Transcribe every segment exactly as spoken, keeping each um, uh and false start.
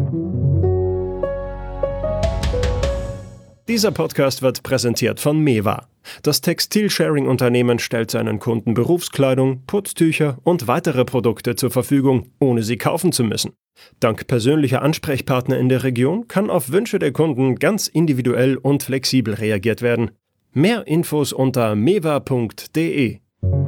Dieser Podcast wird präsentiert von Mewa. Das Textil-Sharing-Unternehmen stellt seinen Kunden Berufskleidung, Putztücher und weitere Produkte zur Verfügung, ohne sie kaufen zu müssen. Dank persönlicher Ansprechpartner in der Region kann auf Wünsche der Kunden ganz individuell und flexibel reagiert werden. Mehr Infos unter mewa punkt de.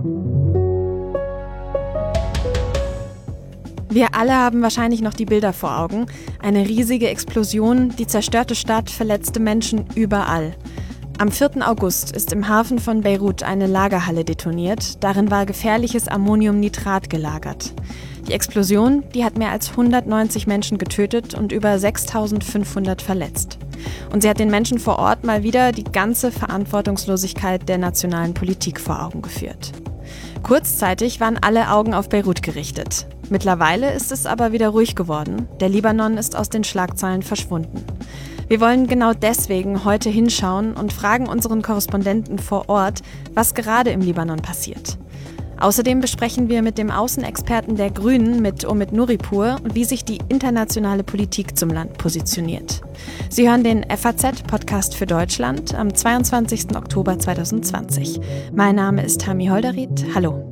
Wir alle haben wahrscheinlich noch die Bilder vor Augen. Eine riesige Explosion, die zerstörte Stadt, verletzte Menschen überall. Am vierten August ist im Hafen von Beirut eine Lagerhalle detoniert. Darin war gefährliches Ammoniumnitrat gelagert. Die Explosion, die hat mehr als hundertneunzig Menschen getötet und über sechstausendfünfhundert verletzt. Und sie hat den Menschen vor Ort mal wieder die ganze Verantwortungslosigkeit der nationalen Politik vor Augen geführt. Kurzzeitig waren alle Augen auf Beirut gerichtet. Mittlerweile ist es aber wieder ruhig geworden. Der Libanon ist aus den Schlagzeilen verschwunden. Wir wollen genau deswegen heute hinschauen und fragen unseren Korrespondenten vor Ort, was gerade im Libanon passiert. Außerdem besprechen wir mit dem Außenexperten der Grünen, mit Omid Nuripur, wie sich die internationale Politik zum Land positioniert. Sie hören den F A Z-Podcast für Deutschland am zweiundzwanzigsten Oktober zweitausendzwanzig. Mein Name ist Tami Holderried. Hallo.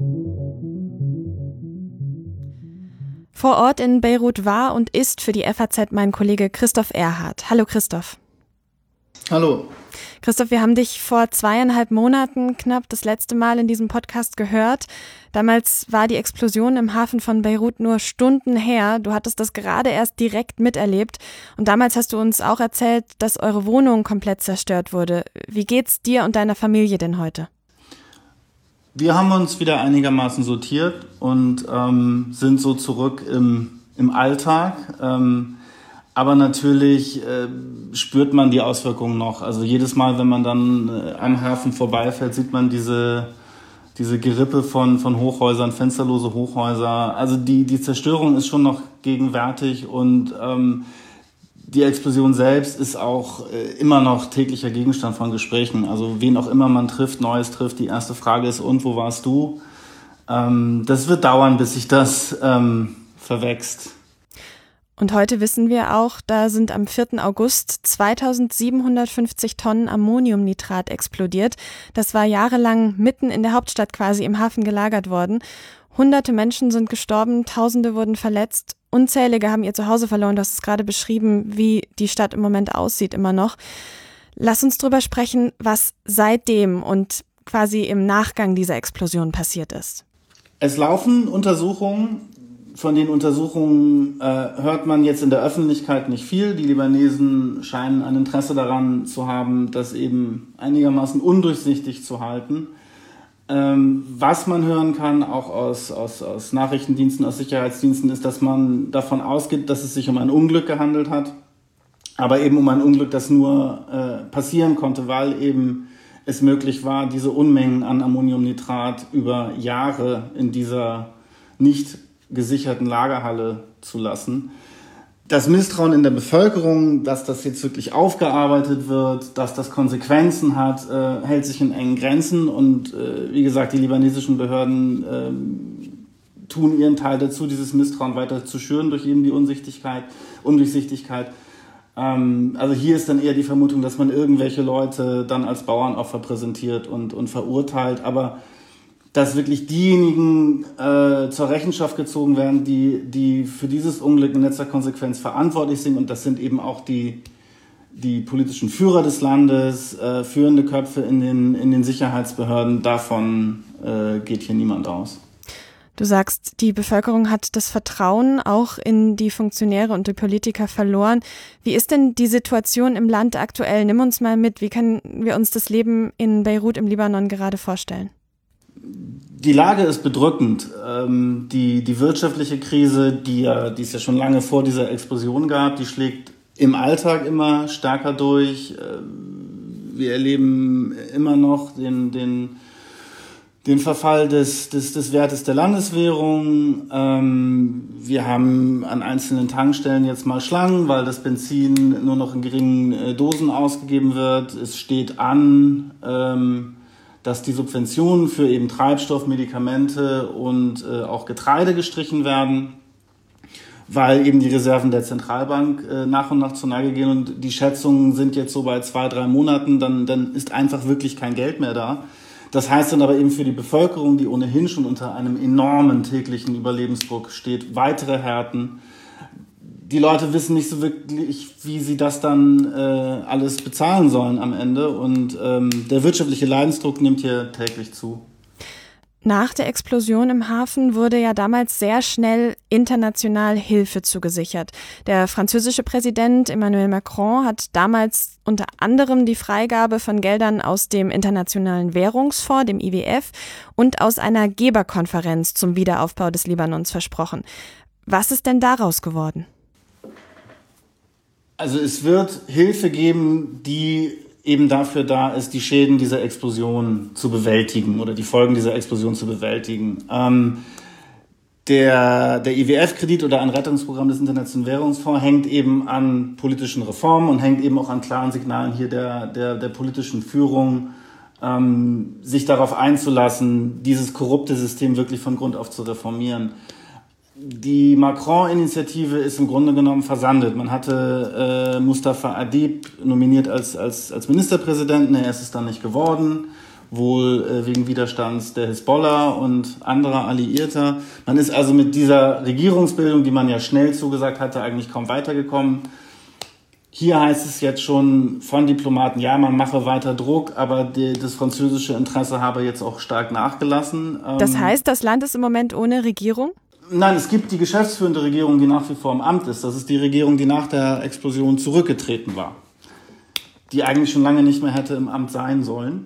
Vor Ort in Beirut war und ist für die F A Z mein Kollege Christoph Erhardt. Hallo Christoph. Hallo. Christoph, wir haben dich vor zweieinhalb Monaten knapp das letzte Mal in diesem Podcast gehört. Damals war die Explosion im Hafen von Beirut nur Stunden her. Du hattest das gerade erst direkt miterlebt. Und damals hast du uns auch erzählt, dass eure Wohnung komplett zerstört wurde. Wie geht's dir und deiner Familie denn heute? Wir haben uns wieder einigermaßen sortiert und ähm, sind so zurück im, im Alltag. Ähm, aber natürlich äh, spürt man die Auswirkungen noch. Also jedes Mal, wenn man dann äh, am Hafen vorbeifährt, sieht man diese, diese Gerippe von, von Hochhäusern, fensterlose Hochhäuser. Also die, die Zerstörung ist schon noch gegenwärtig und ähm, die Explosion selbst ist auch äh, immer noch täglicher Gegenstand von Gesprächen. Also wen auch immer man trifft, Neues trifft, die erste Frage ist, und wo warst du? Ähm, das wird dauern, bis sich das ähm, verwächst. Und heute wissen wir auch, da sind am vierten August zweitausendsiebenhundertfünfzig Tonnen Ammoniumnitrat explodiert. Das war jahrelang mitten in der Hauptstadt quasi im Hafen gelagert worden. Hunderte Menschen sind gestorben, Tausende wurden verletzt. Unzählige haben ihr Zuhause verloren. Du hast es gerade beschrieben, wie die Stadt im Moment aussieht, immer noch. Lass uns drüber sprechen, was seitdem und quasi im Nachgang dieser Explosion passiert ist. Es laufen Untersuchungen. Von den Untersuchungen äh, hört man jetzt in der Öffentlichkeit nicht viel. Die Libanesen scheinen ein Interesse daran zu haben, das eben einigermaßen undurchsichtig zu halten. Ähm, was man hören kann, auch aus, aus, aus Nachrichtendiensten, aus Sicherheitsdiensten, ist, dass man davon ausgeht, dass es sich um ein Unglück gehandelt hat. Aber eben um ein Unglück, das nur äh, passieren konnte, weil eben es möglich war, diese Unmengen an Ammoniumnitrat über Jahre in dieser nicht gesicherten Lagerhalle zu lassen. Das Misstrauen in der Bevölkerung, dass das jetzt wirklich aufgearbeitet wird, dass das Konsequenzen hat, äh, hält sich in engen Grenzen. Und äh, wie gesagt, die libanesischen Behörden äh, tun ihren Teil dazu, dieses Misstrauen weiter zu schüren durch eben die Unsichtigkeit, Undurchsichtigkeit. Ähm, also hier ist dann eher die Vermutung, dass man irgendwelche Leute dann als Bauernopfer präsentiert und, und verurteilt. Aber dass wirklich diejenigen äh, zur Rechenschaft gezogen werden, die, die für dieses Unglück in letzter Konsequenz verantwortlich sind. Und das sind eben auch die, die politischen Führer des Landes, äh, führende Köpfe in den, in den Sicherheitsbehörden. Davon äh, geht hier niemand aus. Du sagst, die Bevölkerung hat das Vertrauen auch in die Funktionäre und die Politiker verloren. Wie ist denn die Situation im Land aktuell? Nimm uns mal mit. Wie können wir uns das Leben in Beirut im Libanon gerade vorstellen? Die Lage ist bedrückend. Ähm, die, die wirtschaftliche Krise, die, ja, die es ja schon lange vor dieser Explosion gab, die schlägt im Alltag immer stärker durch. Äh, wir erleben immer noch den, den, den Verfall des, des, des Wertes der Landeswährung. Ähm, wir haben an einzelnen Tankstellen jetzt mal Schlangen, weil das Benzin nur noch in geringen äh, Dosen ausgegeben wird. Es steht an, ähm, dass die Subventionen für eben Treibstoff, Medikamente und äh, auch Getreide gestrichen werden. weil eben die Reserven der Zentralbank äh, nach und nach zur Neige gehen und die Schätzungen sind jetzt so bei zwei, drei Monaten, dann, dann ist einfach wirklich kein Geld mehr da. Das heißt dann aber eben für die Bevölkerung, die ohnehin schon unter einem enormen täglichen Überlebensdruck steht, weitere Härten. Die Leute wissen nicht so wirklich, wie sie das dann äh, alles bezahlen sollen am Ende und ähm, der wirtschaftliche Leidensdruck nimmt hier täglich zu. Nach der Explosion im Hafen wurde ja damals sehr schnell international Hilfe zugesichert. Der französische Präsident Emmanuel Macron hat damals unter anderem die Freigabe von Geldern aus dem Internationalen Währungsfonds, dem I W F, und aus einer Geberkonferenz zum Wiederaufbau des Libanons versprochen. Was ist denn daraus geworden? Also es wird Hilfe geben, die eben dafür da ist, die Schäden dieser Explosion zu bewältigen oder die Folgen dieser Explosion zu bewältigen. Ähm, der, der I W F-Kredit oder ein Rettungsprogramm des Internationalen Währungsfonds hängt eben an politischen Reformen und hängt eben auch an klaren Signalen hier der, der, der politischen Führung, ähm, sich darauf einzulassen, dieses korrupte System wirklich von Grund auf zu reformieren. Die Macron-Initiative ist im Grunde genommen versandet. Man hatte äh, Mustafa Adib nominiert als, als, als Ministerpräsidenten. Er ist es dann nicht geworden, wohl äh, wegen Widerstands der Hisbollah und anderer Alliierter. Man ist also mit dieser Regierungsbildung, die man ja schnell zugesagt hatte, eigentlich kaum weitergekommen. Hier heißt es jetzt schon von Diplomaten, ja, man mache weiter Druck, aber die, das französische Interesse habe jetzt auch stark nachgelassen. Das heißt, das Land ist im Moment ohne Regierung? Nein, es gibt die geschäftsführende Regierung, die nach wie vor im Amt ist. Das ist die Regierung, die nach der Explosion zurückgetreten war. Die eigentlich schon lange nicht mehr hätte im Amt sein sollen.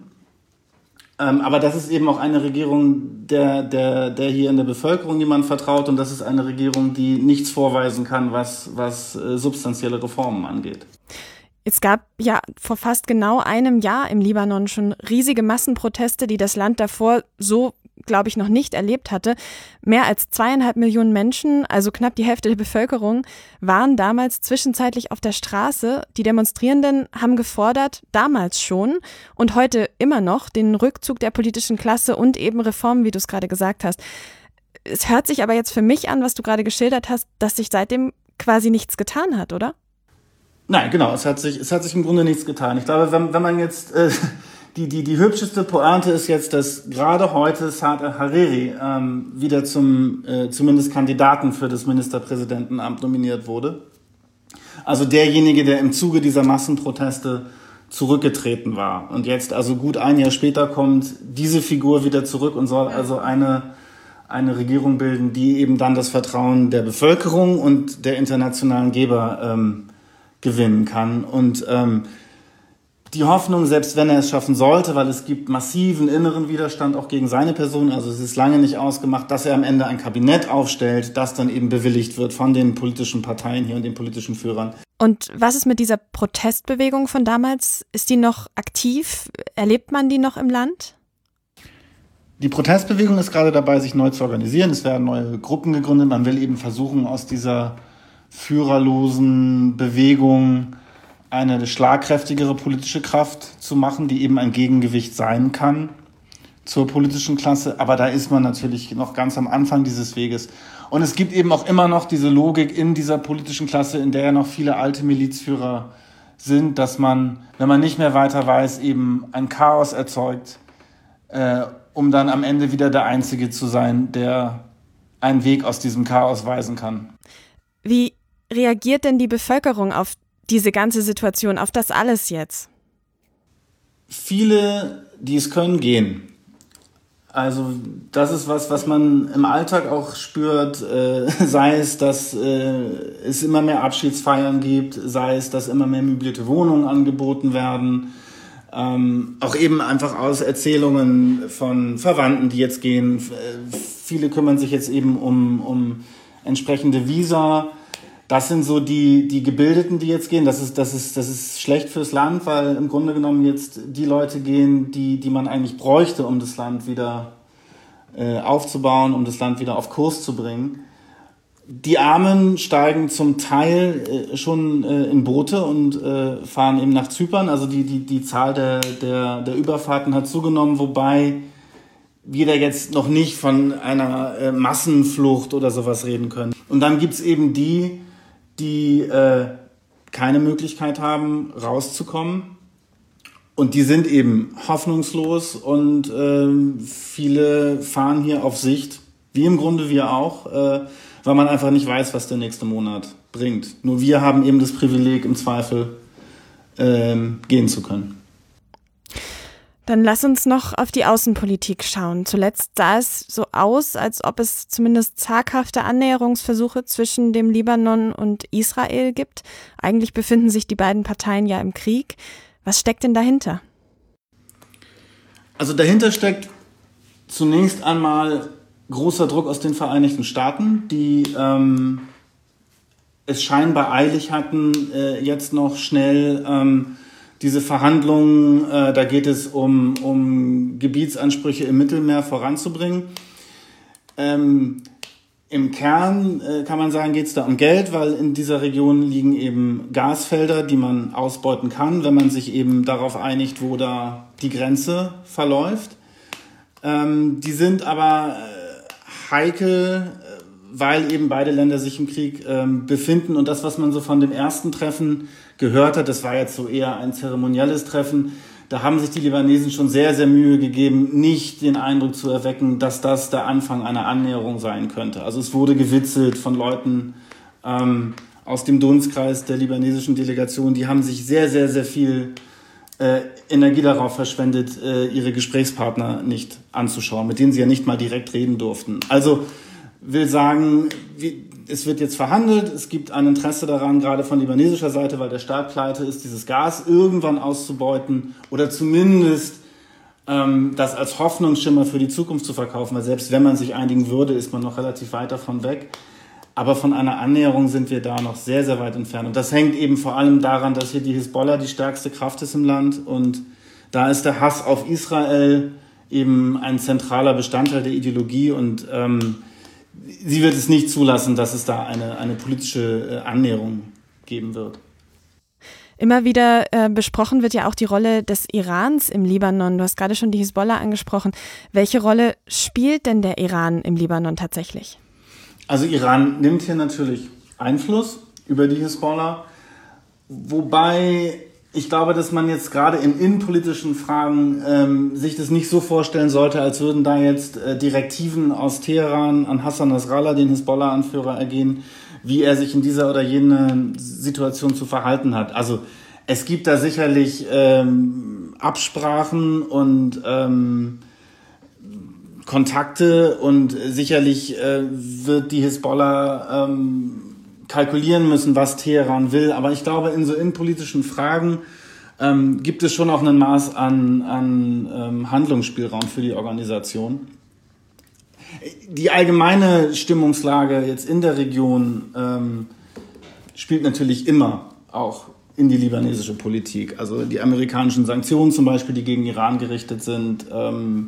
Ähm, aber das ist eben auch eine Regierung, der, der, der hier in der Bevölkerung niemand vertraut. Und das ist eine Regierung, die nichts vorweisen kann, was, was äh, substanzielle Reformen angeht. Es gab ja vor fast genau einem Jahr im Libanon schon riesige Massenproteste, die das Land davor so, glaube ich, noch nicht erlebt hatte. Mehr als zweieinhalb Millionen Menschen, also knapp die Hälfte der Bevölkerung, waren damals zwischenzeitlich auf der Straße. Die Demonstrierenden haben gefordert, damals schon und heute immer noch, den Rückzug der politischen Klasse und eben Reformen, wie du es gerade gesagt hast. Es hört sich aber jetzt für mich an, was du gerade geschildert hast, dass sich seitdem quasi nichts getan hat, oder? Nein, genau, es hat sich, es hat sich im Grunde nichts getan. Ich glaube, wenn, wenn man jetzt, äh, die, die, die hübscheste Pointe ist jetzt, dass gerade heute Saad al-Hariri ähm, wieder zum, äh, zumindest Kandidaten für das Ministerpräsidentenamt nominiert wurde. Also derjenige, der im Zuge dieser Massenproteste zurückgetreten war. Und jetzt also gut ein Jahr später kommt diese Figur wieder zurück und soll also eine, eine Regierung bilden, die eben dann das Vertrauen der Bevölkerung und der internationalen Geber ähm, gewinnen kann. Und ähm, die Hoffnung, selbst wenn er es schaffen sollte, weil es gibt massiven inneren Widerstand auch gegen seine Person, also es ist lange nicht ausgemacht, dass er am Ende ein Kabinett aufstellt, das dann eben bewilligt wird von den politischen Parteien hier und den politischen Führern. Und was ist mit dieser Protestbewegung von damals? Ist die noch aktiv? Erlebt man die noch im Land? Die Protestbewegung ist gerade dabei, sich neu zu organisieren. Es werden neue Gruppen gegründet. Man will eben versuchen, aus dieser führerlosen Bewegung eine schlagkräftigere politische Kraft zu machen, die eben ein Gegengewicht sein kann zur politischen Klasse. Aber da ist man natürlich noch ganz am Anfang dieses Weges. Und es gibt eben auch immer noch diese Logik in dieser politischen Klasse, in der ja noch viele alte Milizführer sind, dass man, wenn man nicht mehr weiter weiß, eben ein Chaos erzeugt, äh, um dann am Ende wieder der Einzige zu sein, der einen Weg aus diesem Chaos weisen kann. Wie reagiert denn die Bevölkerung auf diese ganze Situation, auf das alles jetzt? Viele, die es können, gehen. Also das ist was, was man im Alltag auch spürt, äh, sei es, dass äh, es immer mehr Abschiedsfeiern gibt, sei es, dass immer mehr möblierte Wohnungen angeboten werden, ähm, auch eben einfach aus Erzählungen von Verwandten, die jetzt gehen. Viele kümmern sich jetzt eben um, um entsprechende Visa. Das sind so die, die Gebildeten, die jetzt gehen. Das ist, das ist, das ist schlecht fürs Land, weil im Grunde genommen jetzt die Leute gehen, die, die man eigentlich bräuchte, um das Land wieder äh, aufzubauen, um das Land wieder auf Kurs zu bringen. Die Armen steigen zum Teil äh, schon äh, in Boote und äh, fahren eben nach Zypern. Also die, die, die Zahl der, der, der Überfahrten hat zugenommen, wobei wir da jetzt noch nicht von einer äh, Massenflucht oder sowas reden können. Und dann gibt's eben die, die äh, keine Möglichkeit haben, rauszukommen. Und die sind eben hoffnungslos und äh, viele fahren hier auf Sicht, wie im Grunde wir auch, äh, weil man einfach nicht weiß, was der nächste Monat bringt. Nur wir haben eben das Privileg, im Zweifel äh, gehen zu können. Dann lass uns noch auf die Außenpolitik schauen. Zuletzt sah es so aus, als ob es zumindest zaghafte Annäherungsversuche zwischen dem Libanon und Israel gibt. Eigentlich befinden sich die beiden Parteien ja im Krieg. Was steckt denn dahinter? Also dahinter steckt zunächst einmal großer Druck aus den Vereinigten Staaten, die ähm, es scheinbar eilig hatten, äh, jetzt noch schnell ähm, diese Verhandlungen, äh, da geht es um, um Gebietsansprüche im Mittelmeer voranzubringen. Ähm, Im Kern äh, kann man sagen, geht es da um Geld, weil in dieser Region liegen eben Gasfelder, die man ausbeuten kann, wenn man sich eben darauf einigt, wo da die Grenze verläuft. Ähm, die sind aber äh, heikel, weil eben beide Länder sich im Krieg ähm, befinden. Und das, was man so von dem ersten Treffen gehört hat, das war jetzt so eher ein zeremonielles Treffen, da haben sich die Libanesen schon sehr, sehr Mühe gegeben, nicht den Eindruck zu erwecken, dass das der Anfang einer Annäherung sein könnte. Also es wurde gewitzelt von Leuten ähm, aus dem Dunstkreis der libanesischen Delegation. Die haben sich sehr, sehr, sehr viel äh, Energie darauf verschwendet, äh, ihre Gesprächspartner nicht anzuschauen, mit denen sie ja nicht mal direkt reden durften. Also will sagen, wie, es wird jetzt verhandelt, es gibt ein Interesse daran, gerade von libanesischer Seite, weil der Staat pleite ist, dieses Gas irgendwann auszubeuten oder zumindest ähm, das als Hoffnungsschimmer für die Zukunft zu verkaufen, weil selbst wenn man sich einigen würde, ist man noch relativ weit davon weg. Aber von einer Annäherung sind wir da noch sehr, sehr weit entfernt. Und das hängt eben vor allem daran, dass hier die Hisbollah die stärkste Kraft ist im Land und da ist der Hass auf Israel eben ein zentraler Bestandteil der Ideologie und ähm, sie wird es nicht zulassen, dass es da eine, eine politische Annäherung geben wird. Immer wieder äh, besprochen wird ja auch die Rolle des Irans im Libanon. Du hast gerade schon die Hisbollah angesprochen. Welche Rolle spielt denn der Iran im Libanon tatsächlich? Also Iran nimmt hier natürlich Einfluss über die Hisbollah, wobei ich glaube, dass man jetzt gerade in innenpolitischen Fragen ähm, sich das nicht so vorstellen sollte, als würden da jetzt äh, Direktiven aus Teheran an Hassan Nasrallah, den Hisbollah-Anführer, ergehen, wie er sich in dieser oder jener Situation zu verhalten hat. Also es gibt da sicherlich ähm, Absprachen und ähm, Kontakte und sicherlich äh, wird die Hisbollah ähm, kalkulieren müssen, was Teheran will. Aber ich glaube, in so innenpolitischen Fragen ähm, gibt es schon auch ein Maß an, an ähm, Handlungsspielraum für die Organisation. Die allgemeine Stimmungslage jetzt in der Region ähm, spielt natürlich immer auch in die libanesische Politik. Also die amerikanischen Sanktionen zum Beispiel, die gegen Iran gerichtet sind, ähm,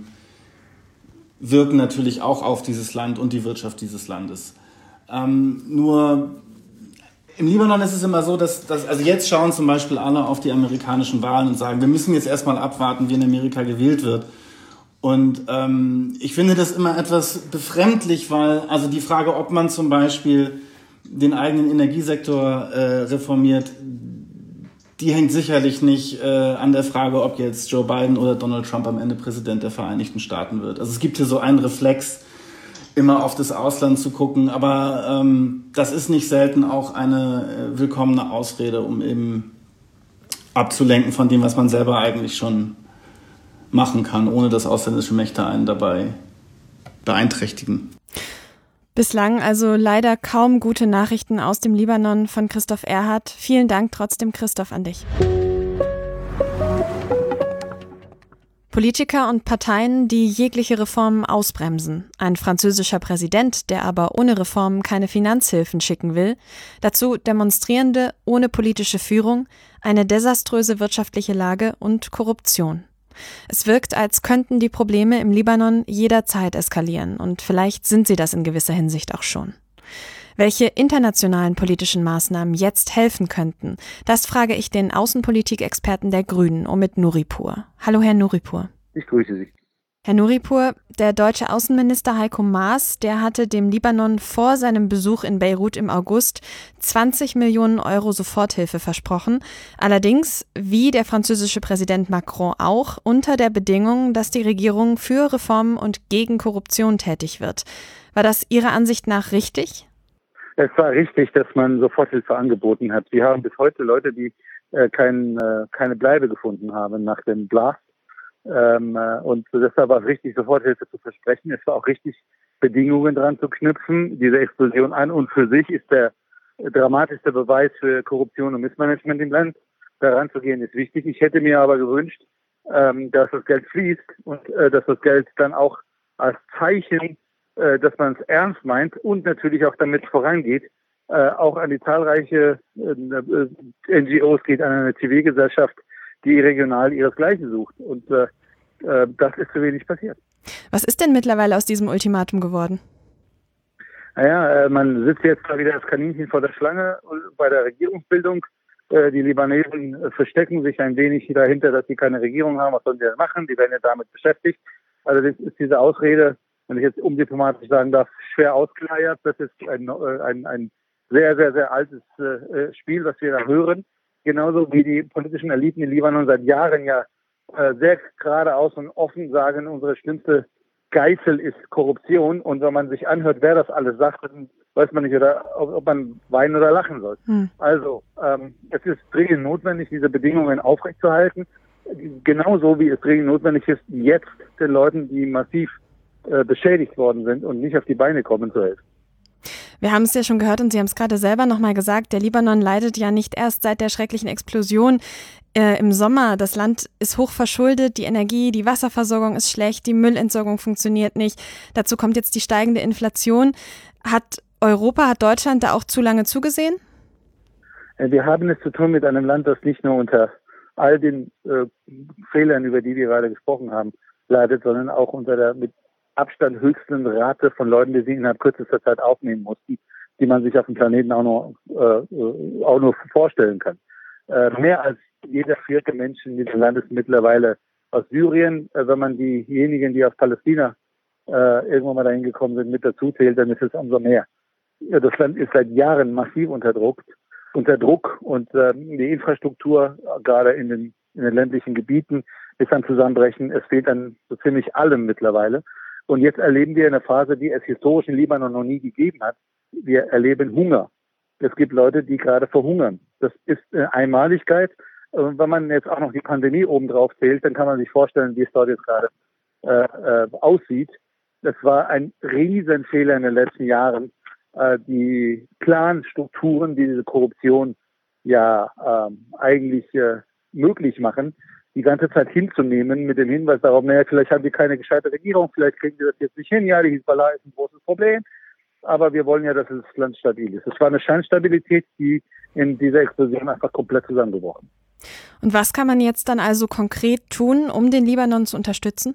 wirken natürlich auch auf dieses Land und die Wirtschaft dieses Landes. Ähm, nur im Libanon ist es immer so, dass, dass, also jetzt schauen zum Beispiel alle auf die amerikanischen Wahlen und sagen, wir müssen jetzt erstmal abwarten, wie in Amerika gewählt wird. Und ähm, ich finde das immer etwas befremdlich, weil also die Frage, ob man zum Beispiel den eigenen Energiesektor äh, reformiert, die hängt sicherlich nicht äh, an der Frage, ob jetzt Joe Biden oder Donald Trump am Ende Präsident der Vereinigten Staaten wird. Also es gibt hier so einen Reflex, immer auf das Ausland zu gucken, aber ähm, das ist nicht selten auch eine äh, willkommene Ausrede, um eben abzulenken von dem, was man selber eigentlich schon machen kann, ohne dass ausländische Mächte einen dabei beeinträchtigen. Bislang also leider kaum gute Nachrichten aus dem Libanon von Christoph Erhardt. Vielen Dank trotzdem, Christoph, an dich. Politiker und Parteien, die jegliche Reformen ausbremsen. Ein französischer Präsident, der aber ohne Reformen keine Finanzhilfen schicken will. Dazu Demonstrierende ohne politische Führung, eine desaströse wirtschaftliche Lage und Korruption. Es wirkt, als könnten die Probleme im Libanon jederzeit eskalieren und vielleicht sind sie das in gewisser Hinsicht auch schon. Welche internationalen politischen Maßnahmen jetzt helfen könnten, das frage ich den Außenpolitikexperten der Grünen, Omid Nuripur. Hallo, Herr Nuripur. Ich grüße Sie. Herr Nuripur, der deutsche Außenminister Heiko Maas, der hatte dem Libanon vor seinem Besuch in Beirut im August zwanzig Millionen Euro Soforthilfe versprochen. Allerdings, wie der französische Präsident Macron auch, unter der Bedingung, dass die Regierung für Reformen und gegen Korruption tätig wird. War das Ihrer Ansicht nach richtig? Es war richtig, dass man Soforthilfe angeboten hat. Wir haben bis heute Leute, die äh, kein, äh, keine Bleibe gefunden haben nach dem Blast. Ähm, äh, und deshalb war es richtig, Soforthilfe zu versprechen. Es war auch richtig, Bedingungen dran zu knüpfen. Diese Explosion an und für sich ist der dramatischste Beweis für Korruption und Missmanagement im Land. Daran zu gehen ist wichtig. Ich hätte mir aber gewünscht, ähm, dass das Geld fließt und äh, dass das Geld dann auch als Zeichen, äh, dass man es ernst meint und natürlich auch damit vorangeht, äh, auch an die zahlreiche äh, N G Os geht, an eine Zivilgesellschaft, die regional ihresgleichen sucht. Und äh, äh, das ist zu wenig passiert. Was ist denn mittlerweile aus diesem Ultimatum geworden? Naja, äh, man sitzt jetzt mal wieder das Kaninchen vor der Schlange bei der Regierungsbildung. Äh, die Libanesen äh, verstecken sich ein wenig dahinter, dass sie keine Regierung haben. Was sollen die denn machen? Die werden ja damit beschäftigt. Also das ist diese Ausrede, wenn ich jetzt undiplomatisch sagen darf, schwer ausgeleiert. Das ist ein, ein, ein sehr, sehr, sehr altes äh, Spiel, was wir da hören. Genauso wie die politischen Eliten in Libanon seit Jahren ja äh, sehr geradeaus und offen sagen, unsere schlimmste Geißel ist Korruption. Und wenn man sich anhört, wer das alles sagt, dann weiß man nicht, oder, ob, ob man weinen oder lachen soll. Hm. Also ähm, es ist dringend notwendig, diese Bedingungen aufrechtzuerhalten. Genauso wie es dringend notwendig ist, jetzt den Leuten, die massiv äh, beschädigt worden sind und nicht auf die Beine kommen, zu helfen. Wir haben es ja schon gehört und Sie haben es gerade selber nochmal gesagt, der Libanon leidet ja nicht erst seit der schrecklichen Explosion äh, im Sommer. Das Land ist hoch verschuldet, die Energie, die Wasserversorgung ist schlecht, die Müllentsorgung funktioniert nicht. Dazu kommt jetzt die steigende Inflation. Hat Europa, hat Deutschland da auch zu lange zugesehen? Wir haben es zu tun mit einem Land, das nicht nur unter all den äh, Fehlern, über die wir gerade gesprochen haben, leidet, sondern auch unter der mit Abstand höchsten Rate von Leuten, die sie innerhalb kürzester Zeit aufnehmen mussten, die man sich auf dem Planeten auch nur, äh, auch nur vorstellen kann. Äh, mehr als jeder vierte Mensch in diesem Land ist mittlerweile aus Syrien. Äh, wenn man diejenigen, die aus Palästina äh, irgendwann mal dahin gekommen sind, mit dazu zählt, dann ist es umso mehr. Ja, das Land ist seit Jahren massiv unter Druck, unter Druck und äh, die Infrastruktur, gerade in den, in den ländlichen Gebieten, ist am Zusammenbrechen. Es fehlt an so ziemlich allem mittlerweile. Und jetzt erleben wir eine Phase, die es historisch in Libanon noch nie gegeben hat. Wir erleben Hunger. Es gibt Leute, die gerade verhungern. Das ist eine Einmaligkeit. Und wenn man jetzt auch noch die Pandemie obendrauf zählt, dann kann man sich vorstellen, wie es dort jetzt gerade äh, äh, aussieht. Das war ein Riesenfehler in den letzten Jahren. Äh, die klaren Strukturen, die diese Korruption ja äh, eigentlich äh, möglich machen, die ganze Zeit hinzunehmen mit dem Hinweis darauf, naja, vielleicht haben wir keine gescheite Regierung, vielleicht kriegen wir das jetzt nicht hin, ja, die Hisbollah ist ein großes Problem, aber wir wollen ja, dass das Land stabil ist. Es war eine Scheinstabilität, die in dieser Explosion einfach komplett zusammengebrochen. Und was kann man jetzt dann also konkret tun, um den Libanon zu unterstützen?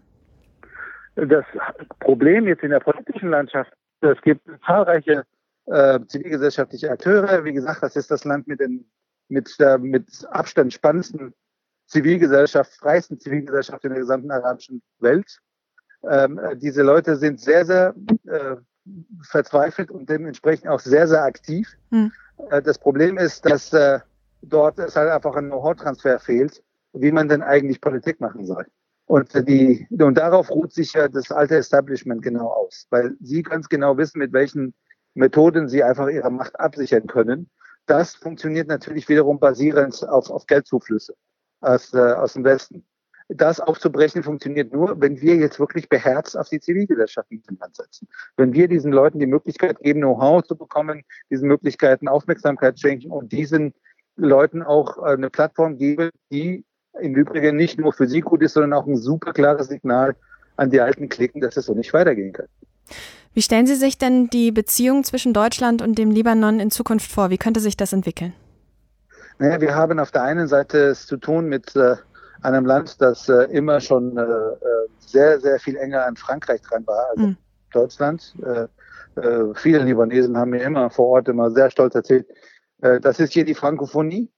Das Problem jetzt in der politischen Landschaft, es gibt zahlreiche äh, zivilgesellschaftliche Akteure, wie gesagt, das ist das Land mit den mit, äh, mit Abstand spannendsten Zivilgesellschaft, freiesten Zivilgesellschaft in der gesamten arabischen Welt. Ähm, diese Leute sind sehr, sehr äh, verzweifelt und dementsprechend auch sehr, sehr aktiv. Hm. Äh, das Problem ist, dass äh, dort es halt einfach ein Know-how-Transfer fehlt, wie man denn eigentlich Politik machen soll. Und, äh, die, und darauf ruht sich ja das alte Establishment genau aus, weil sie ganz genau wissen, mit welchen Methoden sie einfach ihre Macht absichern können. Das funktioniert natürlich wiederum basierend auf, auf Geldzuflüsse. Aus, äh, aus dem Westen. Das aufzubrechen funktioniert nur, wenn wir jetzt wirklich beherzt auf die Zivilgesellschaft in diesem Land setzen. Wenn wir diesen Leuten die Möglichkeit geben, Know-how zu bekommen, diesen Möglichkeiten Aufmerksamkeit schenken und diesen Leuten auch äh, eine Plattform geben, die im Übrigen nicht nur für sie gut ist, sondern auch ein super klares Signal an die Alten klicken, dass es so nicht weitergehen kann. Wie stellen Sie sich denn die Beziehung zwischen Deutschland und dem Libanon in Zukunft vor? Wie könnte sich das entwickeln? Naja, wir haben auf der einen Seite es zu tun mit äh, einem Land, das äh, immer schon äh, sehr, sehr viel enger an Frankreich dran war, also mhm. Deutschland. Äh, äh, viele Libanesen haben mir immer vor Ort immer sehr stolz erzählt, äh, das ist hier die Frankophonie.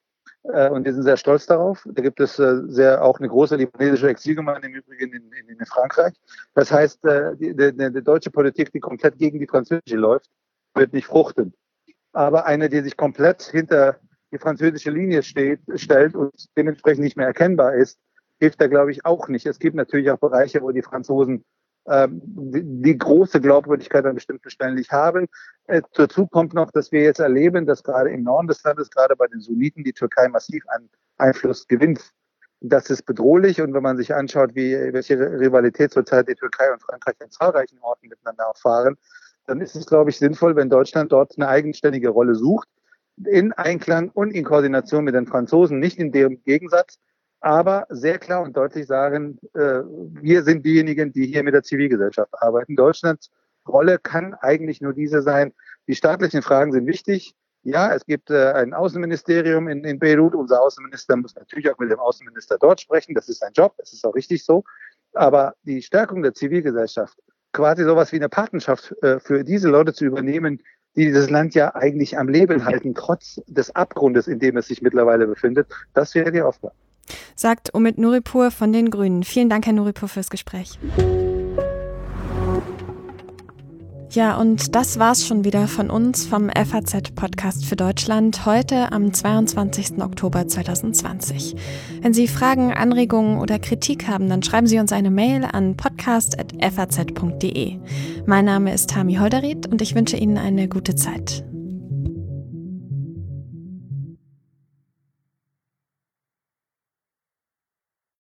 Äh, und die sind sehr stolz darauf. Da gibt es äh, sehr auch eine große libanesische Exilgemeinde im Übrigen in, in, in Frankreich. Das heißt, äh, die, die, die deutsche Politik, die komplett gegen die französische läuft, wird nicht fruchten. Aber eine, die sich komplett hinter die französische Linie steht, stellt und dementsprechend nicht mehr erkennbar ist, hilft da, glaube ich, auch nicht. Es gibt natürlich auch Bereiche, wo die Franzosen ähm, die, die große Glaubwürdigkeit an bestimmten Stellen nicht haben. Äh, dazu kommt noch, dass wir jetzt erleben, dass gerade im Norden des Landes, gerade bei den Sunniten, die Türkei massiv an Einfluss gewinnt. Das ist bedrohlich. Und wenn man sich anschaut, wie, welche Rivalität zurzeit die Türkei und Frankreich in zahlreichen Orten miteinander erfahren, dann ist es, glaube ich, sinnvoll, wenn Deutschland dort eine eigenständige Rolle sucht, in Einklang und in Koordination mit den Franzosen, nicht in dem Gegensatz, aber sehr klar und deutlich sagen, äh, wir sind diejenigen, die hier mit der Zivilgesellschaft arbeiten. Deutschlands Rolle kann eigentlich nur diese sein. Die staatlichen Fragen sind wichtig. Ja, es gibt äh, ein Außenministerium in, in Beirut. Unser Außenminister muss natürlich auch mit dem Außenminister dort sprechen. Das ist sein Job, das ist auch richtig so. Aber die Stärkung der Zivilgesellschaft, quasi sowas wie eine Patenschaft äh, für diese Leute zu übernehmen, die dieses Land ja eigentlich am Leben halten, trotz des Abgrundes, in dem es sich mittlerweile befindet, das wäre die Aufgabe. Sagt Omid Nuripur von den Grünen. Vielen Dank, Herr Nuripur, fürs Gespräch. Ja, und das war's schon wieder von uns vom F A Z-Podcast für Deutschland, heute am zweiundzwanzigsten Oktober zweitausendzwanzig. Wenn Sie Fragen, Anregungen oder Kritik haben, dann schreiben Sie uns eine Mail an podcast at f a z punkt d e. Mein Name ist Tami Holderried und ich wünsche Ihnen eine gute Zeit.